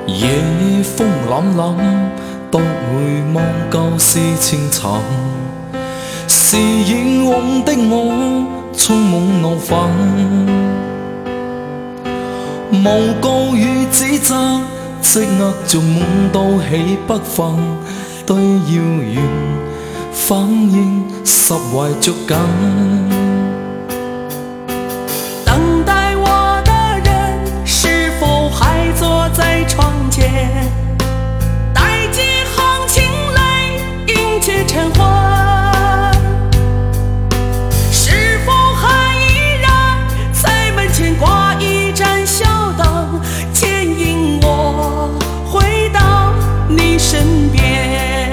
夜風凜凜，獨回望舊事情尋，是以往的我充滿怒憤，無告與指責，積壓着滿到起不憤，對謠言反應十懷着緊。 等待我的人是否還坐在窗前，帶幾行清淚迎接晨昏？是否還依然在門前掛一盞小燈，牽引我回到你身邊？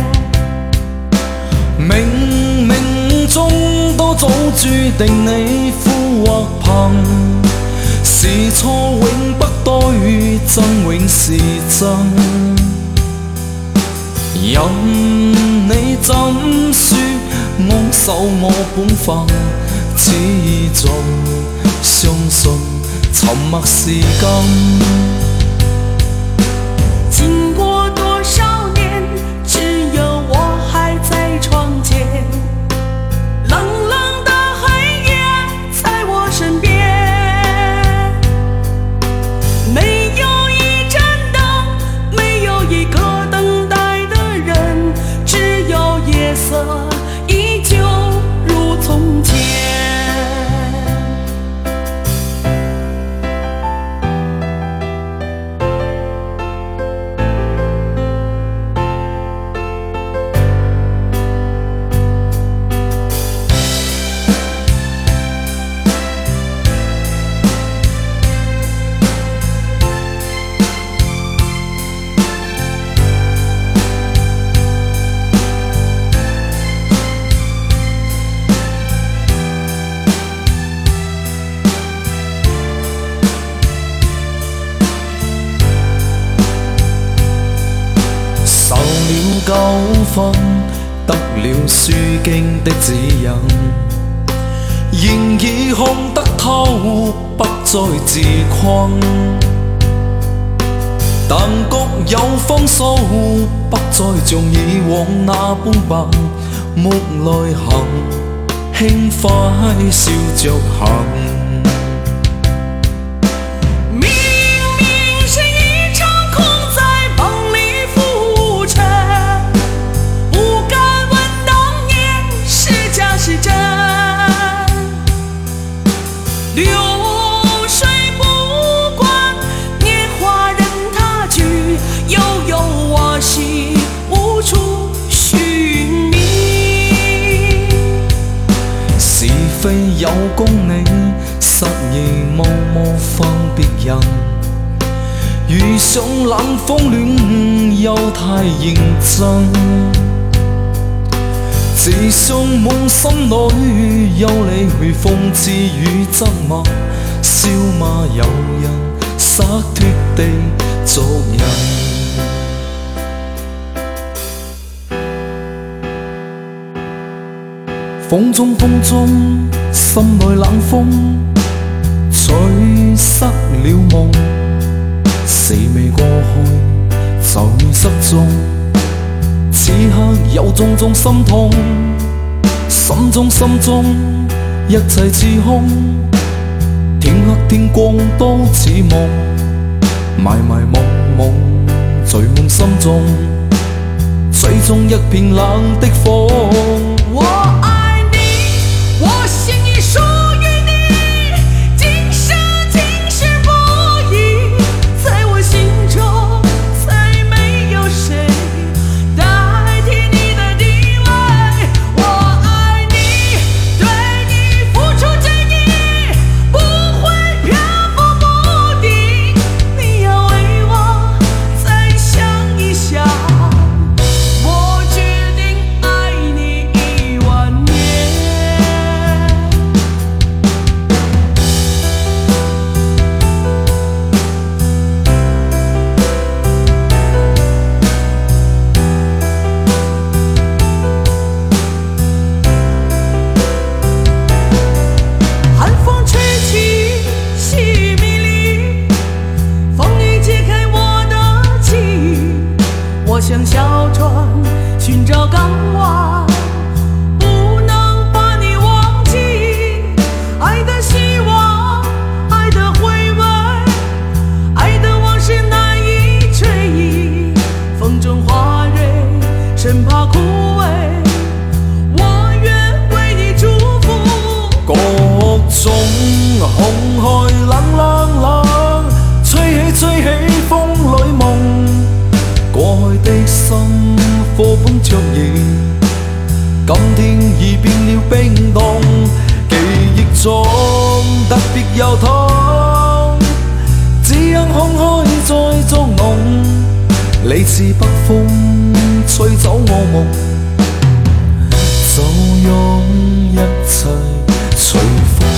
冥冥中都早注定你富或貧，是錯永不對，真永是真。任你怎說，我守我本分，始終相信沉默是金。 經過多少年，只有我還在窗前，冷冷的黑夜在我身邊，沒有一盞燈，沒有一個等待的人，只有夜色依舊如從前。 糾紛得了書經的指引，現已看得透，不再自困。但各有方數，不再像以往那般笨，沒內涵，輕快笑着行。 流水不管年華任它去，悠悠我心無處尋覓。 是非有功你，實而無分別人。遇上冷風戀又太認真，自信滿心裏，有理會諷刺與質問，笑罵由人，灑脱地做人。風中，心內冷風，吹失了夢，死未過去就失蹤。此刻有種種心痛，心中一切似空，天黑天光都似夢，迷蒙醉夢心中，最終一片冷的風。 我愛你，我心已屬於你，今生不移，在我心中再沒有誰代替你的地位。我愛你，對你付出真意，不會漂浮不定，你要為我再想一想。我決定愛你10000年。 像小船寻找港湾，不能把你忘记。爱的希望，爱的回味，爱的往事难以追忆。风中花蕊，生怕枯萎，我愿为你祝福。 各種空虛冷冷冷，吹起風裏夢，過去的心火般灼熱，今天已變了冰凍，記憶中特別有痛，只因空虛在作弄，你似北風吹走我夢，就用一切隨風。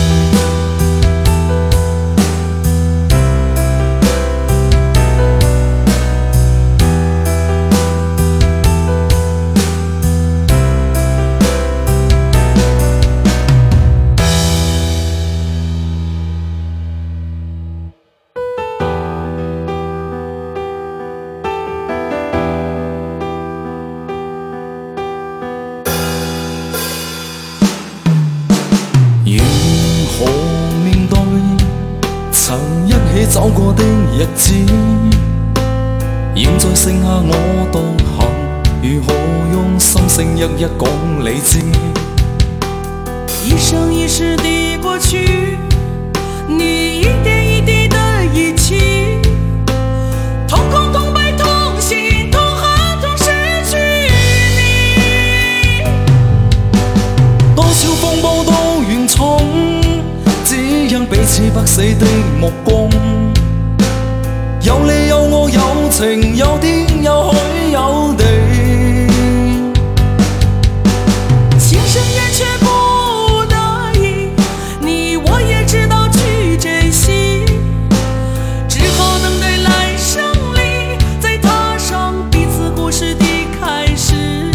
如何面對曾一起走過的日子，現在剩下我獨行，如何用心聲一一講你知？ 一生一世的過去，你一點一滴的遺棄，痛空痛悲痛心痛恨痛失去你。 多少風波都遠衝，只因彼此不死的目光。有你有我有情有天有海有地， 情深缘却不得已，你我也知道去珍惜，只好等待来生里，再踏上彼此故事的开始。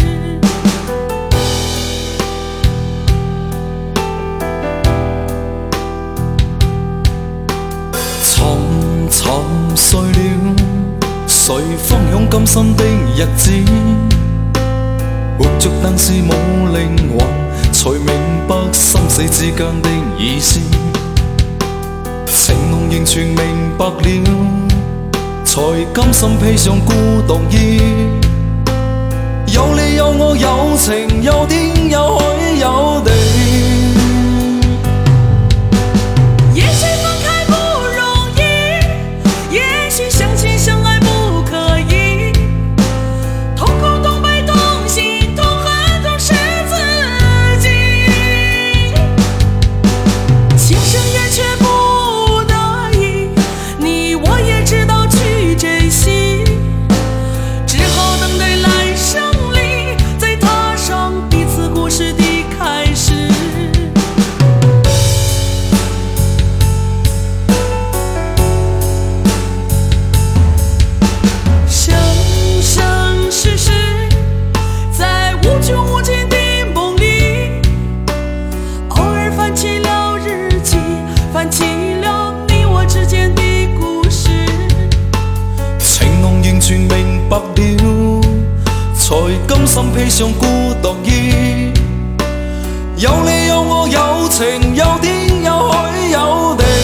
沉沉睡了，誰分享今生的日子？活着但是冇靈魂，才明白生死之間的意思。情濃仍全明白了，才甘心披上孤獨衣。有你有我有情有天有海有地。 也許分開不容易，也許相親相愛不可以，痛苦痛悲痛心痛恨痛是自己，情深缘却不得已，你我也知道去珍惜，只好等待来生里，再踏上彼此故事的开始。生生世世，在无穷无尽的梦里，偶尔翻起了日记，翻起了你我之間的故事。 情濃仍全明白了，才甘心披上孤獨衣。有你有我有情有天有海有地，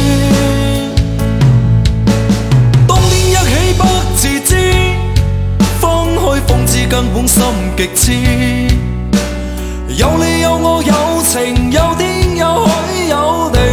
當天一起不自知，分開方知根本心極痴。有你有我有情有天有海有地。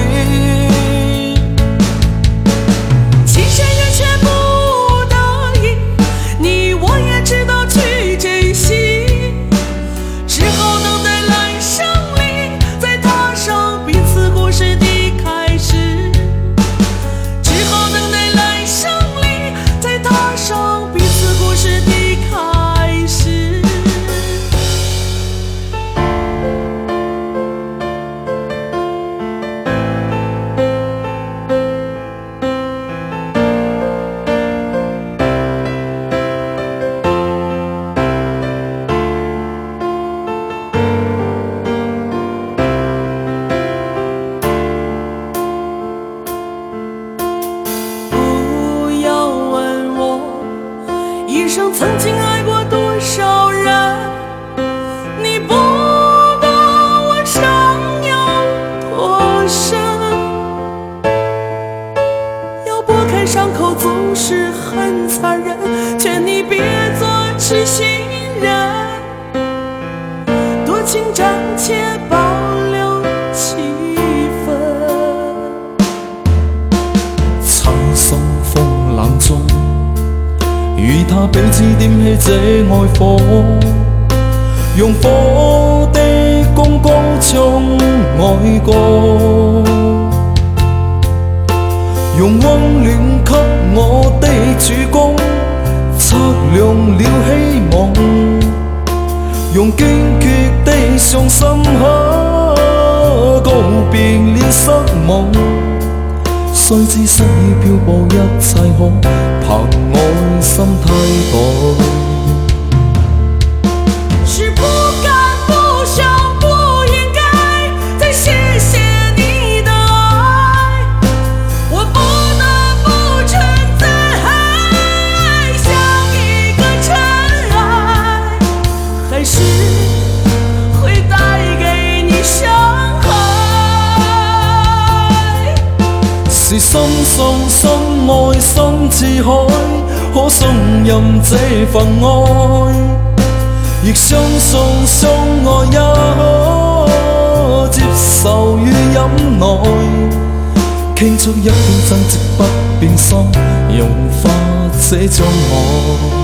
情深缘却不得已，你我也知道去珍惜，只好等待来生里，再踏上彼此故事的开始，只好等待来生里，再踏上彼此故事的开始。 曾经爱过多少人，你不懂我伤有多深。要拨开伤口总是很残忍，劝你别做痴心人，多情暂且保留气氛。 曾送风冷中，與他彼此點起這愛火，用火的功高唱愛歌，用溫暖給我的曙光，擦亮了希望，用堅決的傷心告別了失望。雖知失意漂泊一切可憑愛心替代， 是不敢不想不应该再谢谢你的爱，我不得不存在像一个尘埃，还是会带给你伤害。 是心送心愛心似海，可信任這份愛，亦相信相愛也可接受與忍耐，傾出一片真摯不變心，融化這障礙。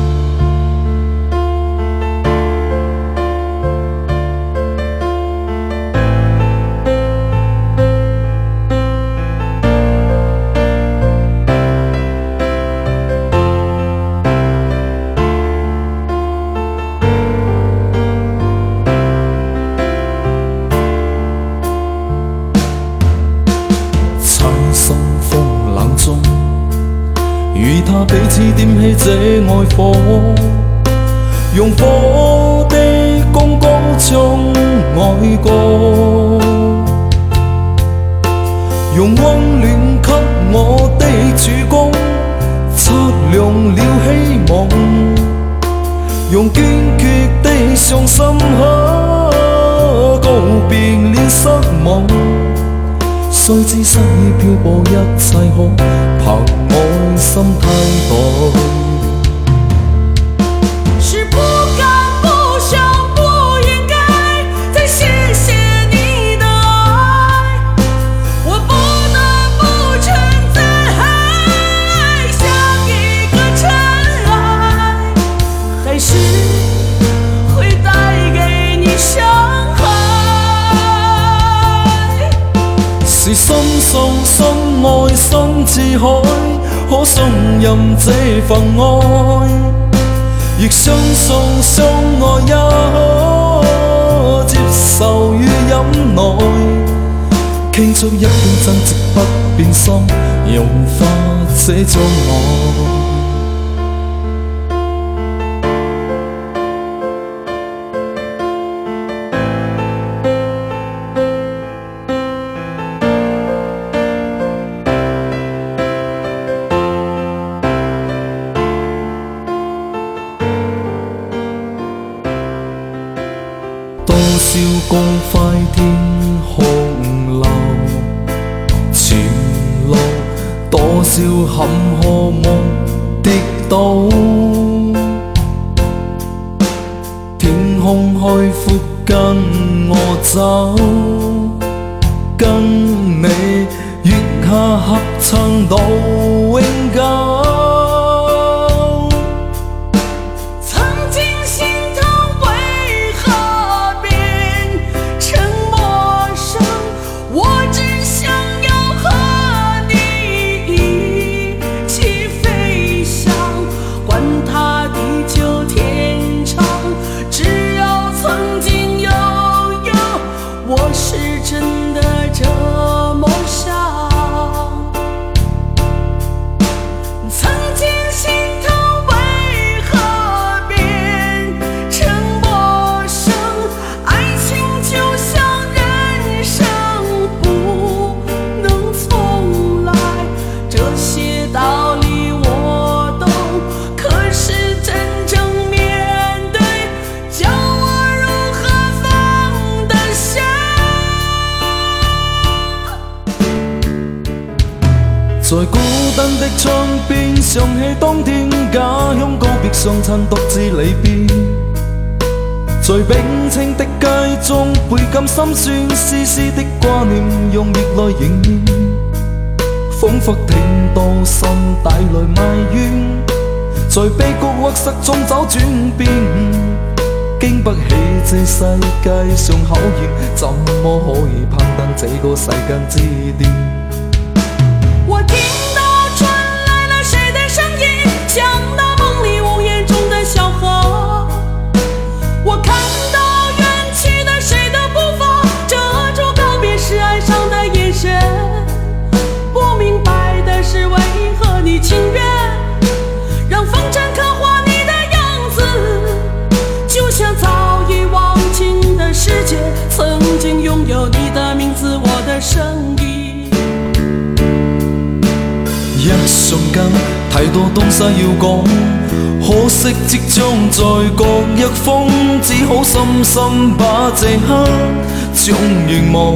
與他彼此點起這愛火，用火的功高唱愛歌，用溫暖給我的曙光，擦亮了希望，用堅決的傷心告別了失望。雖知失意漂泊一切可憑愛心替代， 是不敢不想不应该再谢谢你的爱，我不得不存在像一个尘埃，还是会带给你伤害。 是心送心愛心似海，可信任這份愛，亦相信相愛也可接受與忍耐，傾出一片真摯不變心，融化這障礙。多少光輝天空流，前路多少坎坷夢跌倒，天空開闊跟我走，跟你月下合撐到永久。 我是想起當天家鄉告別上曾獨自離別，在冰清的街中倍感心酸，絲絲的掛念用熱淚凝噎，彷彿聽到心帶來埋怨，在悲谷屈塞中找轉變，經不起這世界上考驗，怎麼可以攀登這個世間之巔？ 我聽到傳來了誰的聲音，像那夢裡無言中的小河。我看到遠去的誰的步伐，遮住告別時哀傷的眼神。不明白的是為何你情願讓風箏刻畫你的樣子，就像早已忘情的世界曾經擁有你的名字，我的聲音。 一瞬間太多東西要講，可惜即將在各一方，只好深深把這刻將凝望。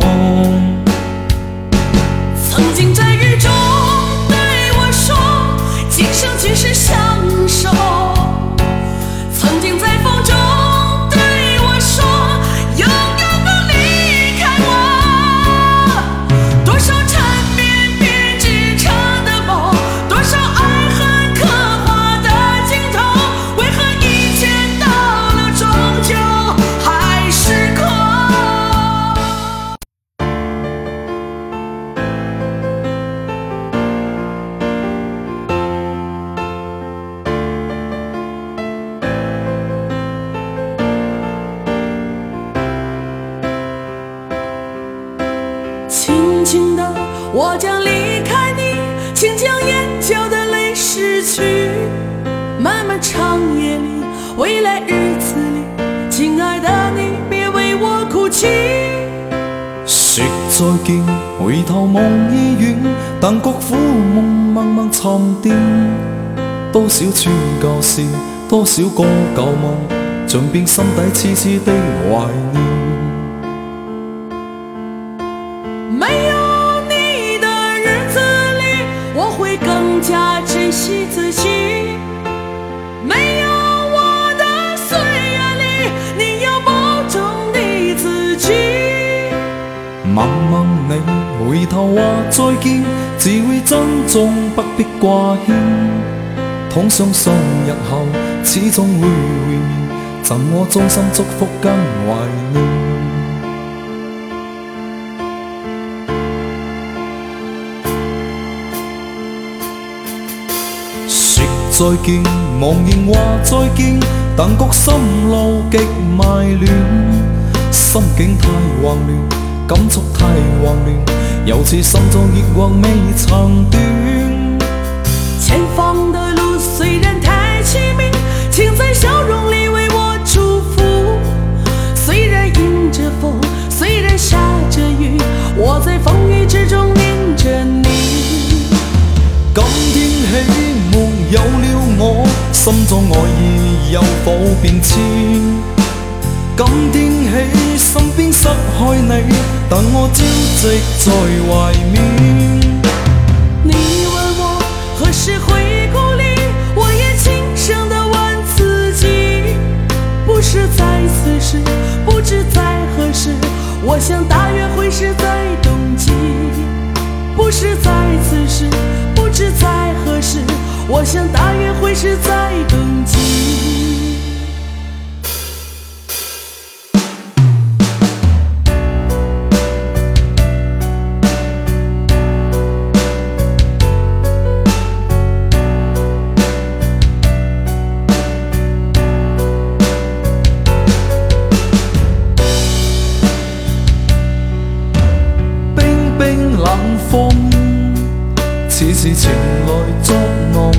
曾經在雨中對我說，今生今世相守。曾經在風中對我說，永遠不離開我。多少纏綿編織成的夢，多少愛恨刻畫的鏡頭，為何一切到了終究還是空？轻轻地，我將離開你，請將眼角的淚拭去。漫漫長夜裡，未來日子裡，親愛的你，別為我哭泣。 說再見，回頭望已遠，但覺苦夢默默沉澱。多少串舊事，多少個舊夢，盡變心底痴痴的懷念。 沒有你的日子裡，我會更加珍惜自己。沒有我的歲月裡，你要保重你自己。 問問你，回頭話再見，只會珍重，不必掛牽。倘相信日後始終會會面，贈我衷心祝福跟懷念。說再見，茫然話再見，但覺心路極迷亂，心境太混亂，感觸太混亂，猶似心中熱或未曾斷。 前方的路雖然太凄迷，請在笑容裡為我祝福。雖然迎着風，雖然下着雨，我在風雨之中念着你。 今天起沒有了我，心中愛意有否變遷？今天起身邊失去你，但我朝夕在懷緬。 你問我何時會故裡，我也輕聲地問自己，不是在此時，不知在何時，我想大約會是在冬季。不是在此時，不知在何時，我想大約會是在冬季。 似是情來作弄，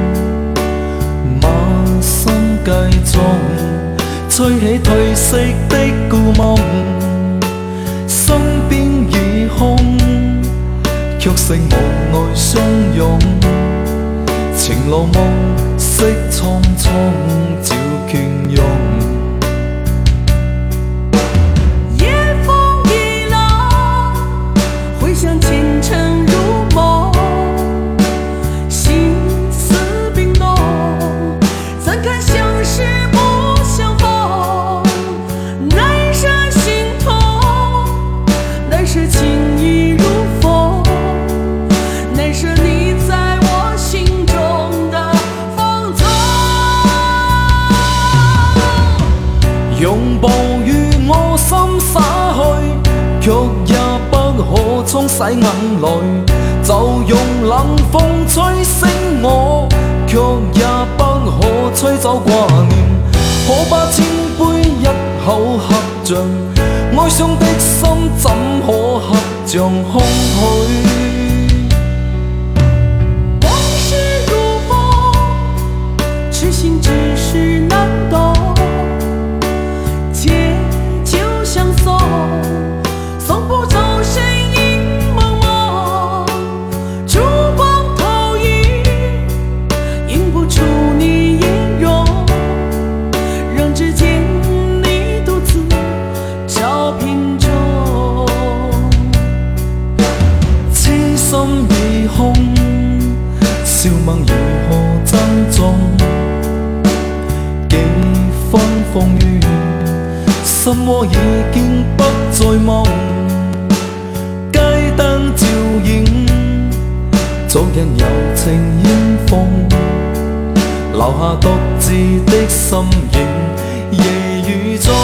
漫生計中吹起褪色的故夢，身邊已空，卻剩無奈相擁。情路夢色匆匆照雁湧。像清晨入夢，心思用暴雨我心灑去，卻也不可沖洗眼淚。就用冷風吹醒我，卻也不可吹走掛念。可把千杯一口合盡，哀傷的心怎可合像空虛？痴心只是难懂，借酒相送，送不走身影蒙蒙，烛光投影，映不出你音容，让指尖你独自照片中，痴心已空，笑問如何珍重？分風雨，心窩已經不再夢。街燈照映，昨日柔情煙風，留下獨自的心影，夜雨中。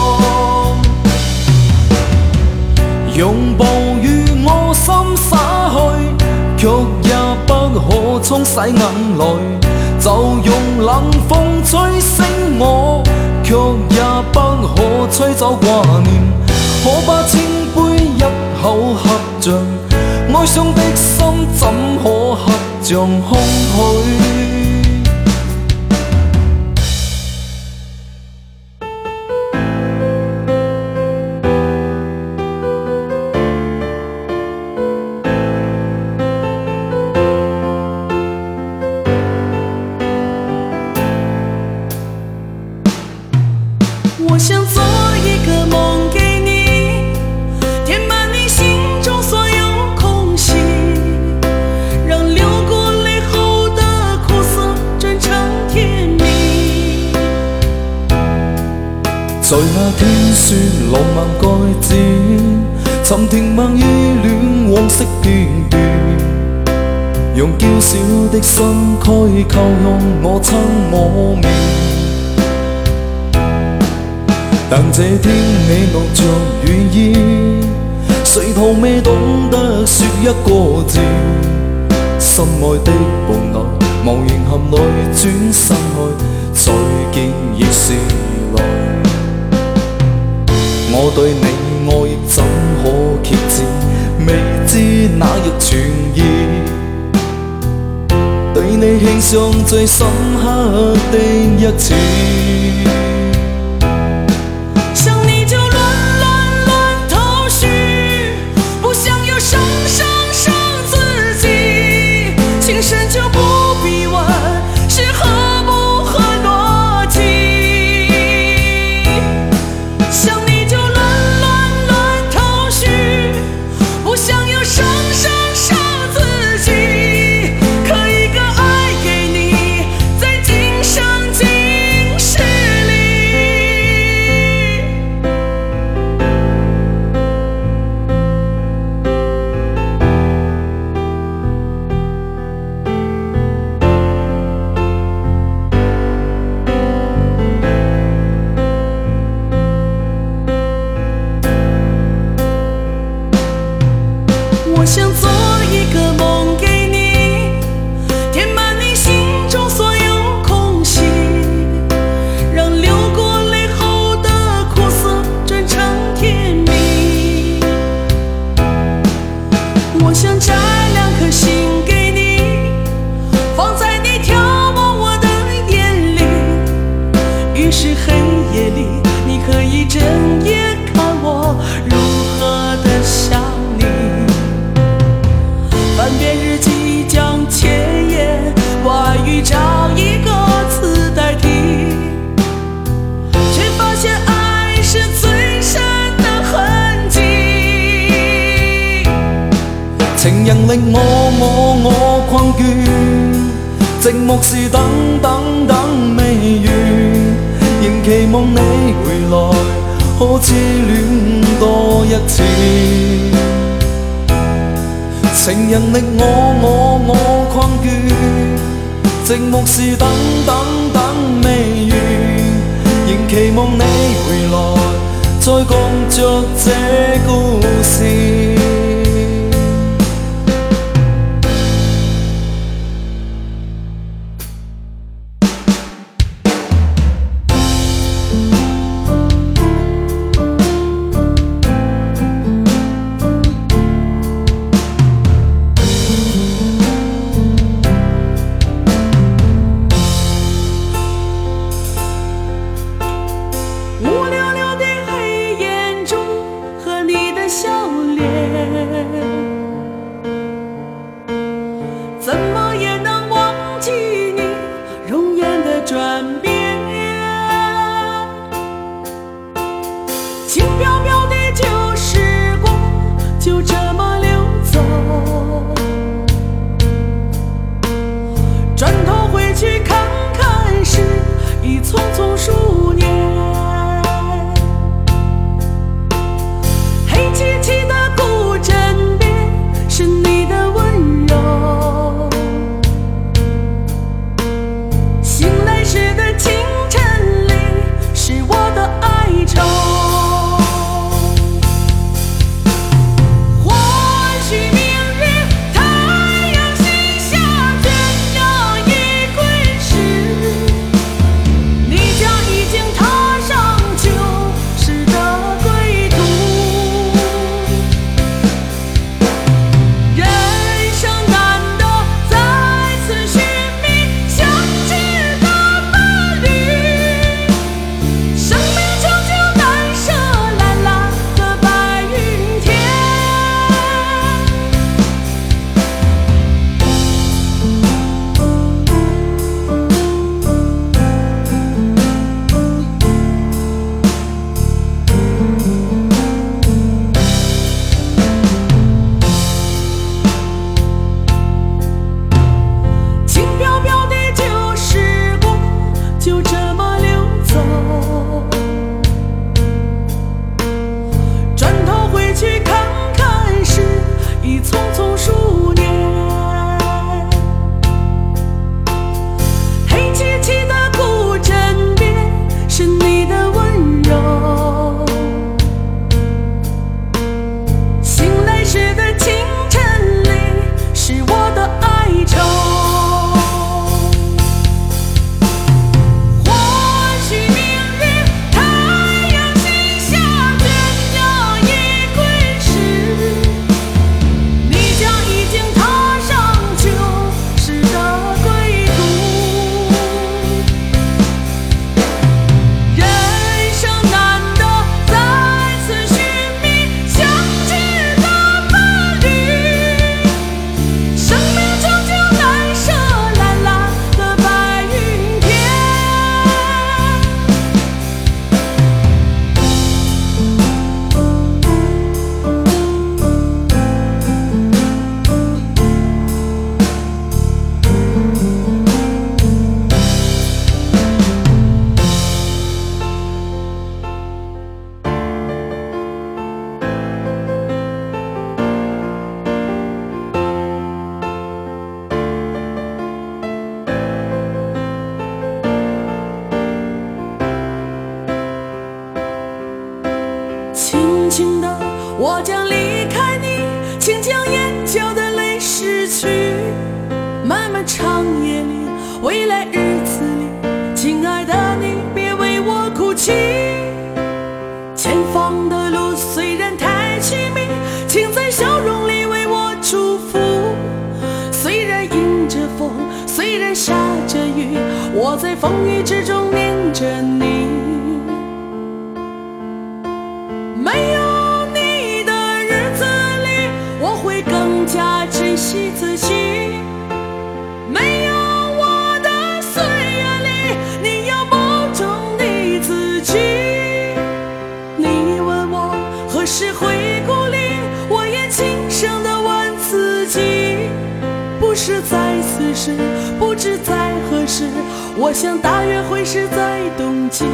用暴雨我心灑去，卻也不可沖洗眼淚。就用冷風吹醒我，卻也不可吹走掛念。可把千杯一口合盡，哀傷的心怎可合像空虛？我想做一个梦给你，填满你心中所有空隙，让流过泪后的苦涩转成甜蜜。在那天說浪漫該止，尋停漫依戀往昔片段，用嬌小的身軀靠向我親我面。但這天你落着雨衣，誰途未懂得說一個字，心愛的伴侶無言含淚轉身去，再見已是來。我對你愛亦怎可揭示，未知哪日全意，對你獻上最深刻的一次。情深就不必问是合不合逻辑，想你就乱头绪，不想要伤自己，刻一个爱给你，在今生今世里。我想做一个梦给你，填满你心中所有空隙，让流过泪后的苦涩转成甜蜜。我想摘2颗心给你，放在你眺望我的眼里，于是黑夜里你可以睁眼看我如何的想你。翻遍日记将前言外语找一个词代替，却发现爱是最深的痕迹。情人令我困倦，寂寞是等未完，仍期望你回來，可知戀多一次。情人令我困倦，寂寞是等未完， 仍期望你回來，再共着這故事。 怎么也能忘记你容颜的转变，轻飘飘的旧时光就这么流走，转头回去看看时，已匆匆数年。黑漆漆的古镇边，是你的温柔。醒来时的清晨里，是我的哀愁。或许明日太阳西下，倦鸟已归时，你将已经踏上旧时的归途。人生难得再次寻觅相知的伴侣，生命终究难舍蓝蓝的白云天。轻飘飘的旧时光就这么流走，转头回去看看时，已匆匆数年。黑漆漆的古镇边，是你的温柔。醒来时的清晨里，是我的哀愁。或许明日太阳西下，倦鸟已归时，你将已经踏上旧时的归途。人生难得再次寻觅相知的伴侣，生命终究难舍蓝蓝的白云天。轻轻地，我将离开你，请将眼角的泪拭去。漫漫长夜里，未来日子里，亲爱的你，别为我哭泣。前方的路虽然太凄迷，请在笑容里为我祝福。虽然迎着风，虽然下着雨，我在风雨之中念着你。没有你的日子里，我会更加珍惜自己。没有我的岁月里，你要保重你自己。你问我何时会故里，我也轻声地问自己。不是在此时，不知在何时，我想大约会是在冬季。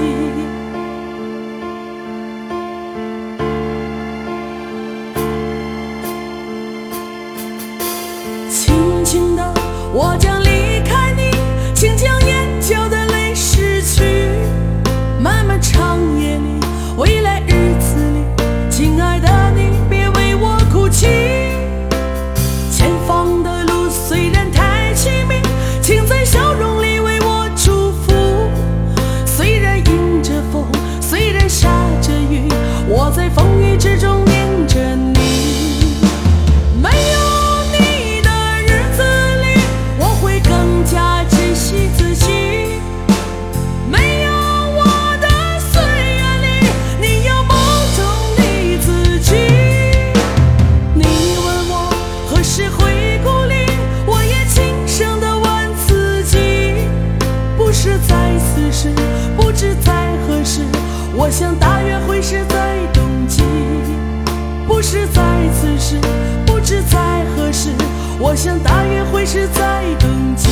轻轻地，我将离开你，请将眼角的泪拭去。慢慢时，不知在何时。我想大约会是在冬季，不是在此时，不知在何时。我想大约会是在冬季。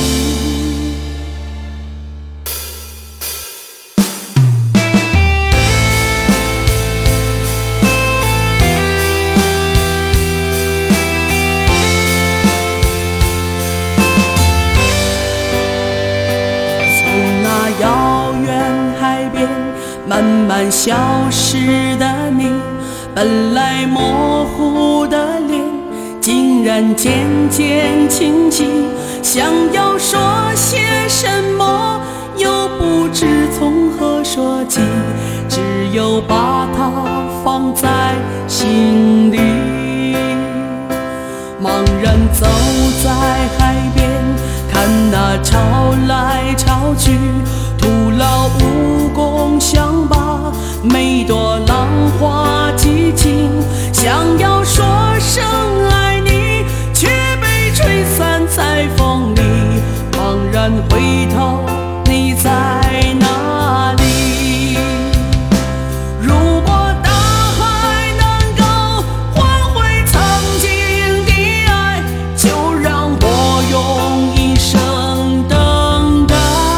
遥远海边慢慢消失的你，本来模糊的脸竟然渐渐清晰，想要说些什么又不知从何说起，只有把它放在心里。茫然走在海边，看那潮来潮去，徒劳无功相罢，每朵浪花激情，想要说声爱你，却被吹散在风里。茫然回头，你在哪里？如果大海能够换回曾经的爱，就让我用一生等待。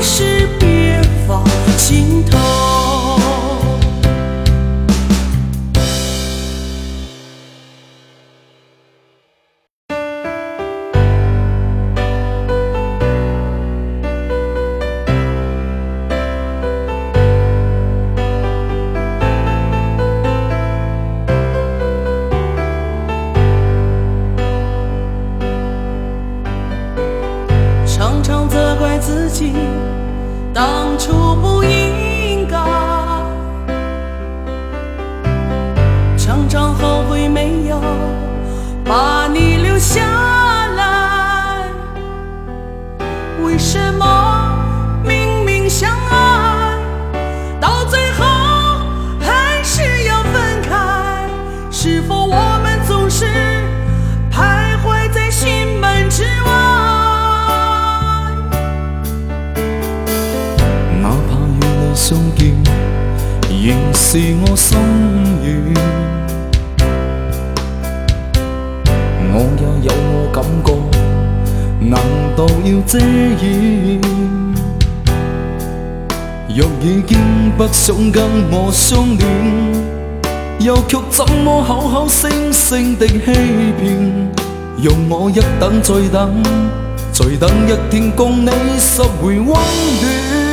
事别放心头。常常责怪自己当初不应该，常常后悔没有把你留下来。为什么明明相爱，到最后还是要分开？是否我们总是徘徊在心门之外？ 相見仍是我心願，我也有我感覺，難道要遮掩？若已經不想跟我相戀，又卻怎麼口口聲聲的欺騙？讓我一等再等，再等一天共你拾回溫暖。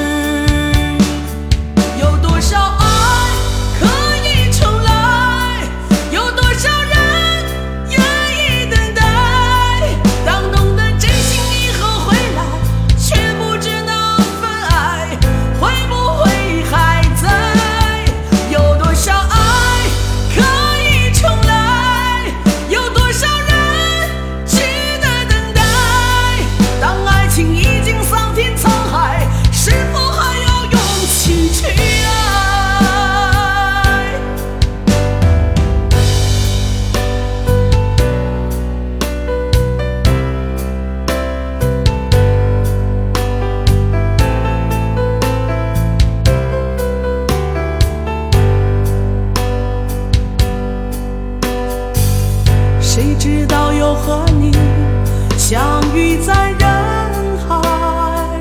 谁知道又和你相遇在人海，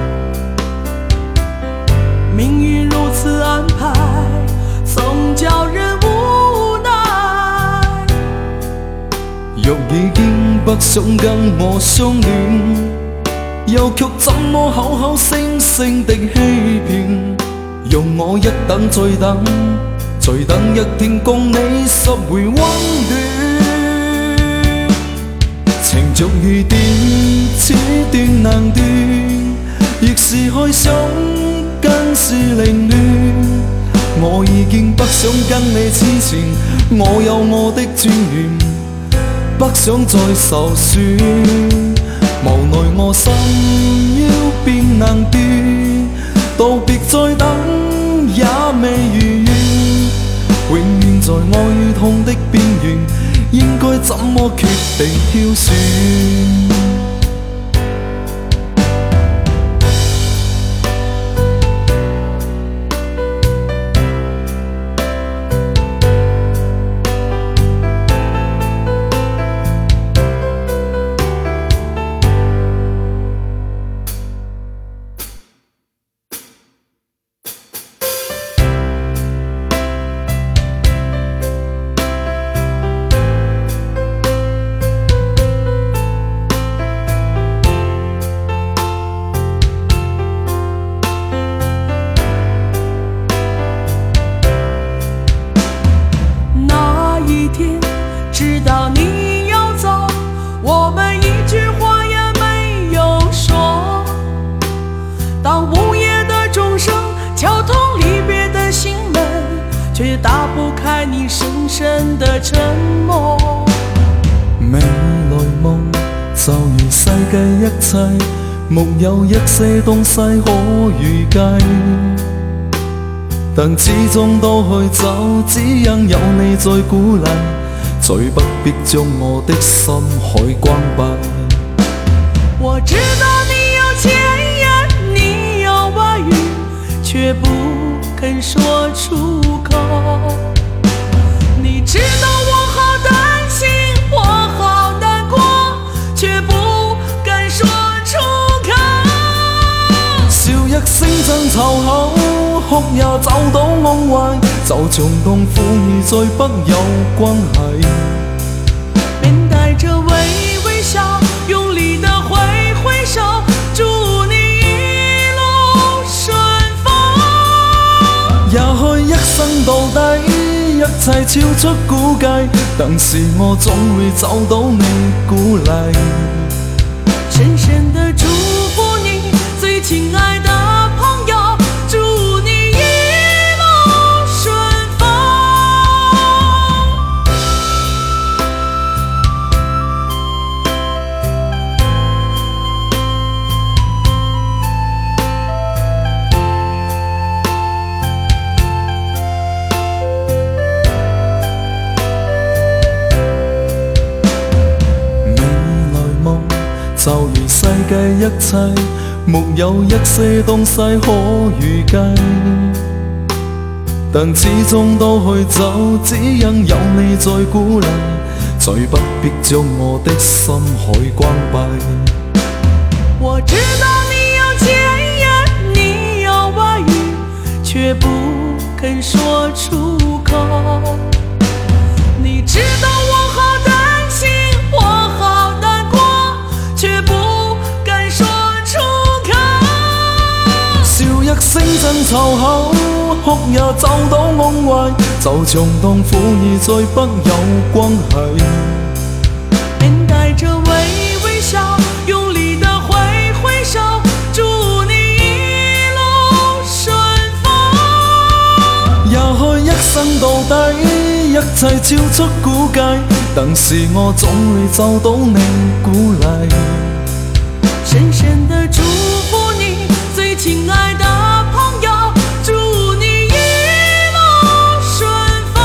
命运如此安排，總叫人無奈。 若已經不想跟我相戀，又卻怎麼口口聲聲的欺騙？讓我一等再等，再等一天共你拾回溫暖。情逐如電，此斷難斷，亦是開心更是凌亂。我已經不想跟你黐纏，我有我的尊嚴，不想再受損。無奈我心要變硬斷，道別再等也未如願，永遠在愛與痛的邊緣，應該怎麼決定挑選？ 知道你要走，我们一句话也没有说。当午夜的钟声敲痛离别的心门，却打不开你深深的沉默。 未來夢就如世界一切，沒有一些東西可預計，但始終都去走，只因有你在鼓勵。再不必將我的心海關閉。 我知道你有千言，你有外語，卻不肯說出口。你知道我好擔心，我好難過，卻不敢說出口。 爭湊口，哭也找到安慰，就像痛苦已再不有關係。 面帶着微笑，用力地揮手，祝你一路順風。 也許一生到底，一切超出估計，但是我總會找到你鼓勵。 深深地祝福你，最親愛的朋友，祝你一路順風。就如世界一切，沒有一些東西可預計，但始終都去走，只因有你在鼓勵，再不必將我的心海關閉。我知道你有甜言，你有外語，卻不肯說出口。你知道我好擔心，我好難過，卻不敢說出口。 笑一聲真湊口，哭也找到安慰，就像痛苦已再不有關係。 面帶着微笑，用力地揮手，祝你一路順風。 也許一生到底，一切超出估計，但是我總會找到你鼓勵。 深深地祝福你，最親愛的朋友，祝你一路順風。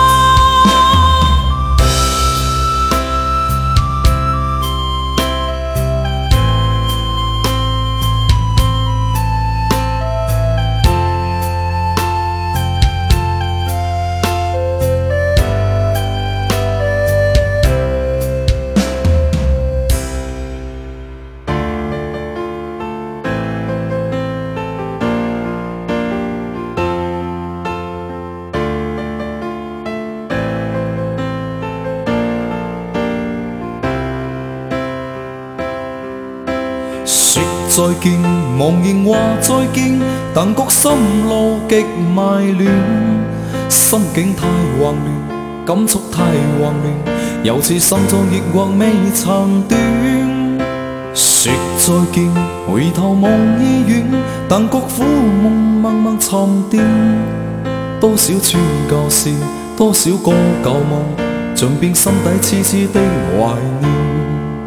說再見，茫然話再見，但覺心路極迷亂，心境太混亂，感觸太混亂，猶似心中抑或未曾斷。說再見，回頭望已遠，但覺苦夢默默沉澱，多少串舊事，多少個舊夢，盡變心底痴痴的懷念。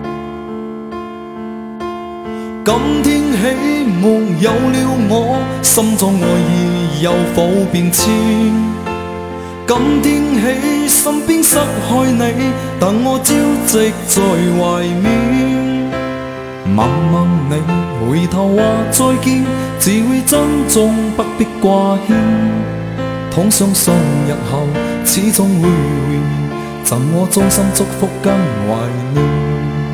今天起沒有了我，心中愛意又否變遷？今天起身邊失去你，但我朝夕在懷緬。問問你，回頭話再見，只會珍重，不必掛牽。倘相信日後始終會會面，贈我衷心祝福跟懷念。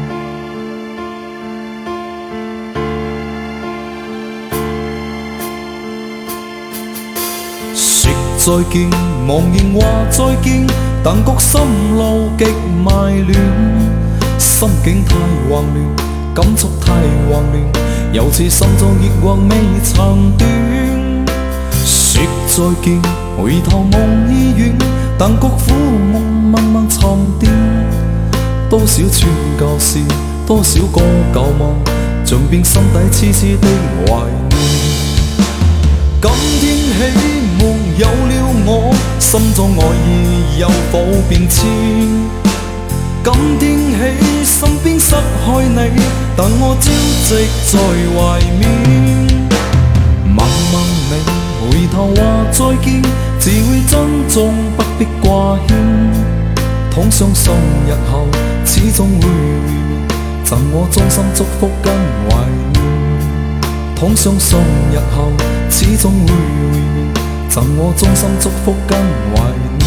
再見，茫然話再見，但覺心路極迷亂，心境太混亂，感觸太混亂，猶似心中抑或未曾斷。說再見，回頭望已遠，但覺苦夢默默沉澱，多少串舊事，多少個舊夢，盡變心底痴痴的懷念。今天起沒有了我，心中愛意又否變遷？今天起身邊失去你，但我朝夕在懷緬。問問你，回頭話再見，只會珍重，不必掛牽。倘相信日後始終會面，贈我衷心祝福跟懷念。倘相信日後始終會面，贈我衷心祝福跟懷念。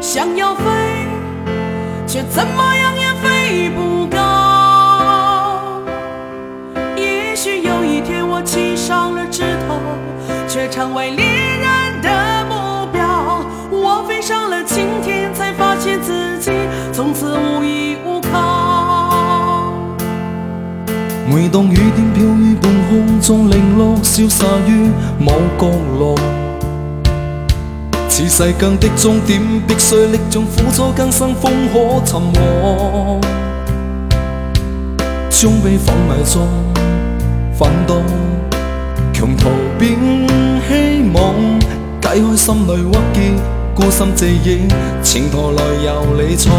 想要飞，却怎么样也飞不高。也许有一天我栖上了枝头，却成为猎人的目标。我飞上了青天，才发现自己从此无依无靠。 每當雨點飄於半空中，零落消散於某角落。似世間的終點，必須歷盡苦楚更生，風可沉和，將被放埋葬，奮鬥，強逃變希望，解開心裏鬱結，孤心記憶，前途來由你創。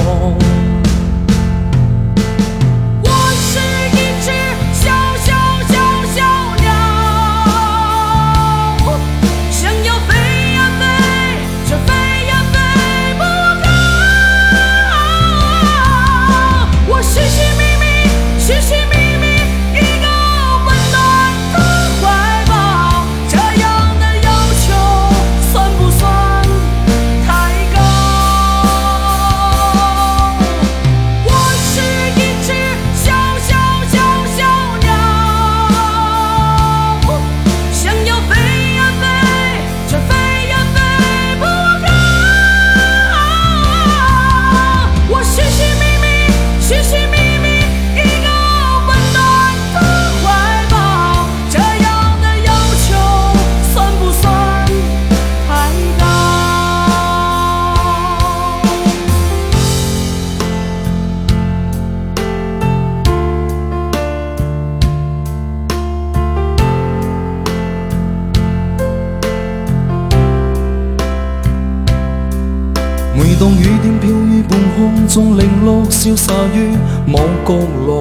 每當雨點飄於半空中，零落消散於某角落。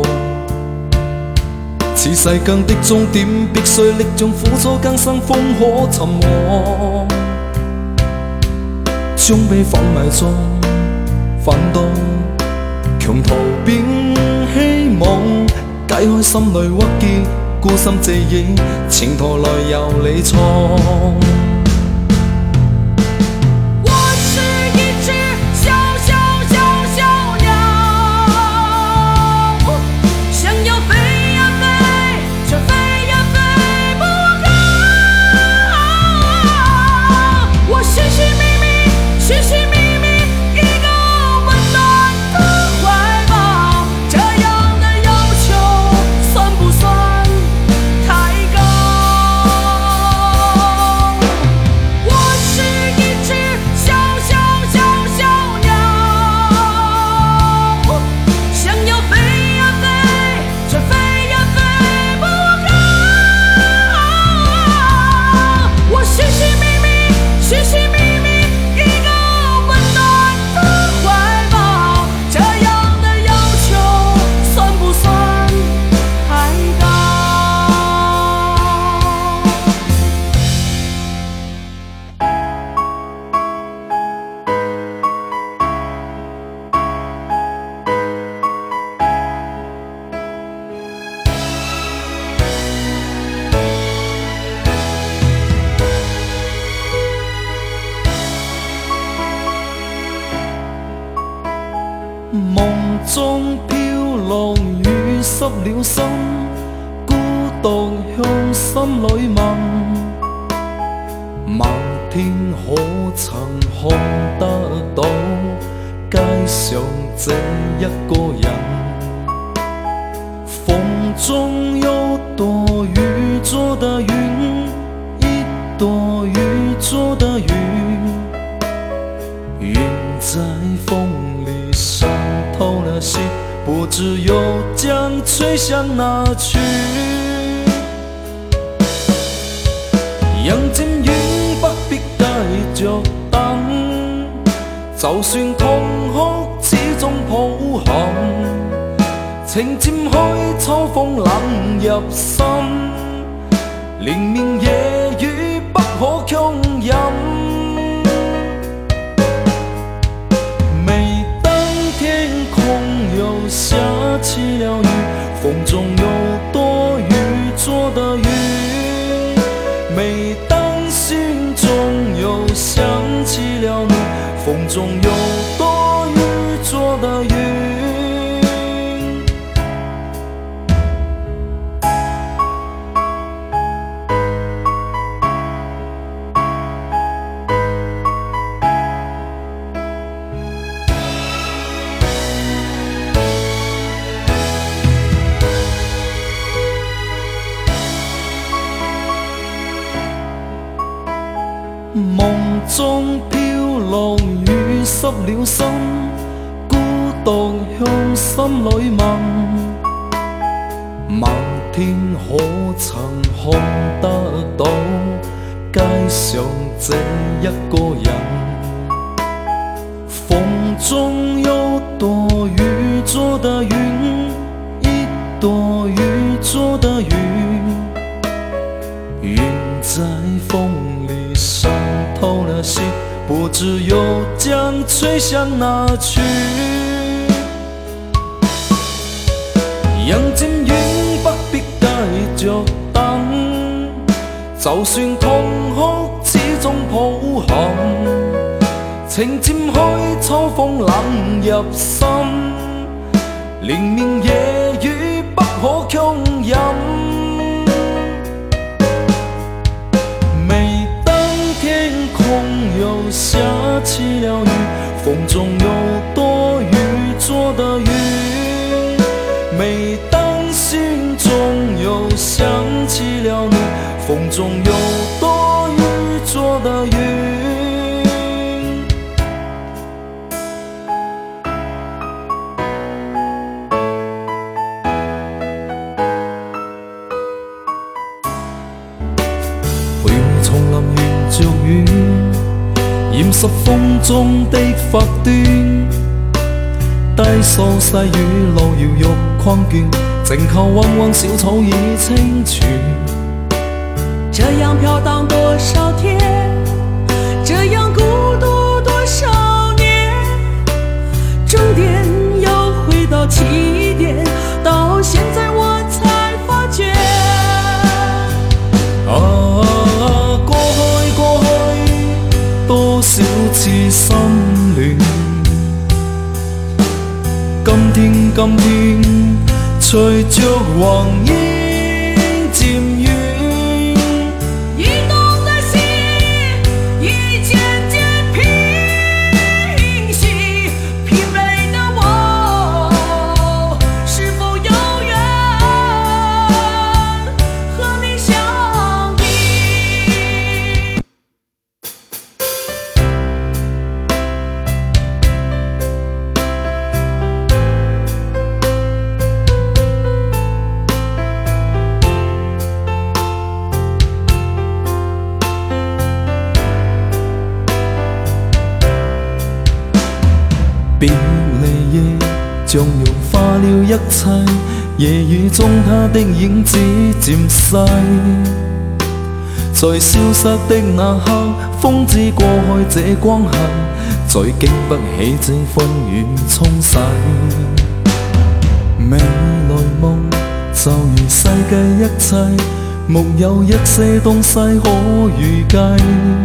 似世間的終點，必須歷盡苦楚更生，風可沉和，將被放埋葬，奮鬥，強逃變希望，解開心裏鬱結，孤心記憶，前途來由你創。夢中飄落雨濕了心，孤獨向心裏問，漫天可曾看得到街上這一個人？風中有朵雨做的雲，一朵雨做的雨，雲在風裏滲透了心，不知又將吹向哪去？人漸遠，不必繼續等，就算痛哭，始終抱憾。情漸去，秋風冷入心，連綿夜雨不可強忍。每當天空又下起了雨，風中有朵雨做的雲。每當心中又想起了你，風中有湿了心，孤獨向心裏問，漫天可曾看得到街上這一個人？風中有朵雨做的雲，一朵雨做的雲，雲在風裡滲透了心，不知又將吹向哪去？人漸遠，不必繼續等，就算痛哭，始終抱憾。情漸去，秋風冷入心，連綿夜雨不可強忍。每當天空又下起了雨，風中有朵雨做的雲。每當心中又想起了你，風中有朵雨做的雲。叢林沿着雨，染濕風中的發端。低訴細雨，路遙欲困倦，靜靠汪汪小草已清泉。 這樣飄蕩多少天，這樣孤獨多少年，終點又回到起點，到現在我才發覺。 過去多少次心亂，今天隨着黃煙漸遠， 移動的心已漸漸平息，疲憊的我是否有緣和你相依？ 別離夜像融化了一切，夜雨中他的影子漸細，在消失的那刻，風知過去這光痕，再經不起這風雨沖洗。未來夢就如世界一切，沒有一些東西可預計。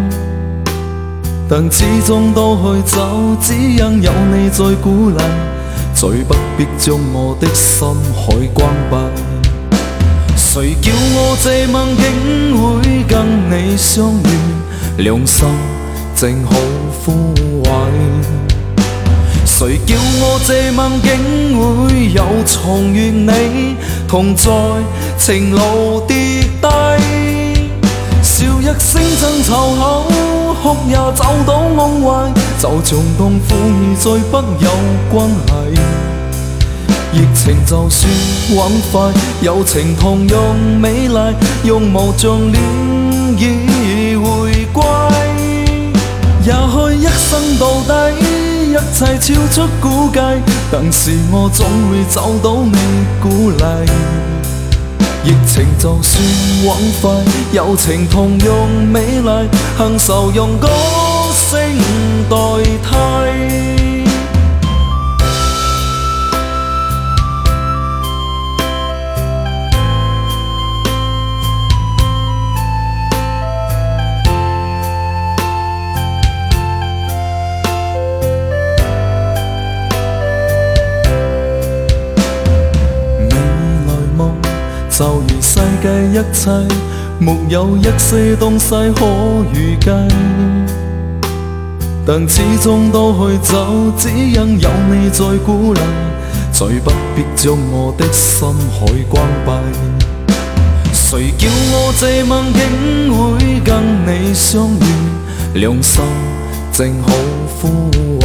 但始終都去走，只因有你在鼓勵，再不必將我的心海關閉。誰叫我這晚竟會跟你相遇，兩心正好枯萎。誰叫我這晚竟會又重遇你，同在情路跌低，笑一聲爭吵後，哭也找到安慰，就像痛苦已再不有關係。疫情就算玩快，友情同樣美麗，用無像戀意回歸。也許一生到底，一切超出估計，但是我總會找到你鼓勵。疫情就算玩快，友情同樣美麗，幸受用歌聲代替。就如世界一切，沒有一些東西可預計，但始終都去走，只因有你在鼓勵，再不必將我的心海關閉。誰叫我這晚竟會跟你相遇，兩心正好枯萎。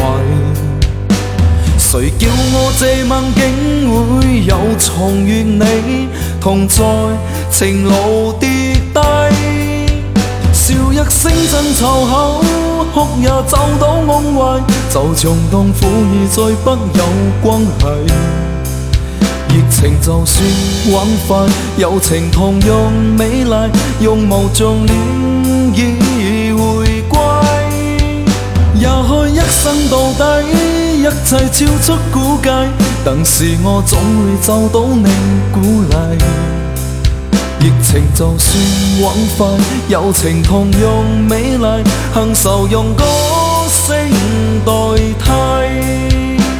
誰叫我這晚竟會有重遇你，同在情路跌低，笑一聲真湊口，哭也走到夢懷，就像當苦與再不有關係。疫情就算玩快，友情同樣美麗，用無像戀意回歸。也許一生到底，一切超出估計，但是我總會找到你鼓勵。疫情就算玩快，友情同樣美麗，幸受用歌聲代替。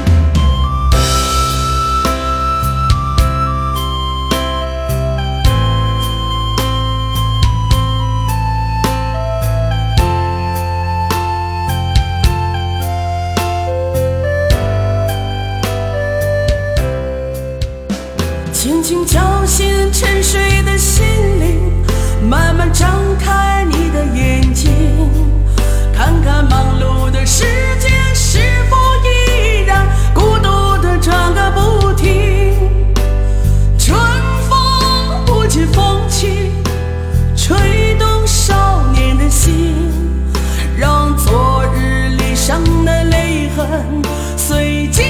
轻轻叫醒沉睡的心灵，慢慢张开你的眼睛，看看忙碌的世界是否依然孤独地转个不停。春风不解风情，吹动少年的心，让昨日离伤的泪痕随即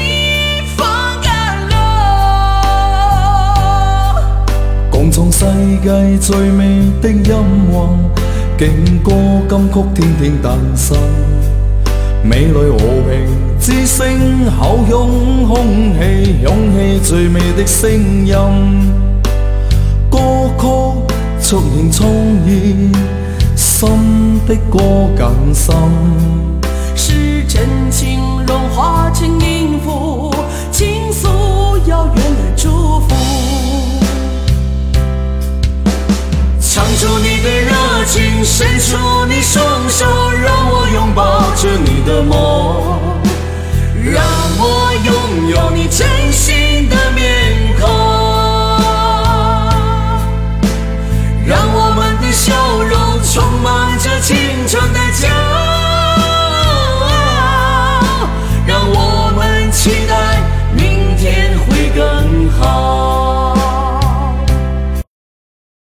創世界最美的音樂，勁歌金曲天天誕生，美麗和平之聲口湧空氣，湧起最美的聲音。歌曲促應創意，心的歌更深，是真情融化成音符，傾訴遙遠的祝福。唱出你的熱情，伸出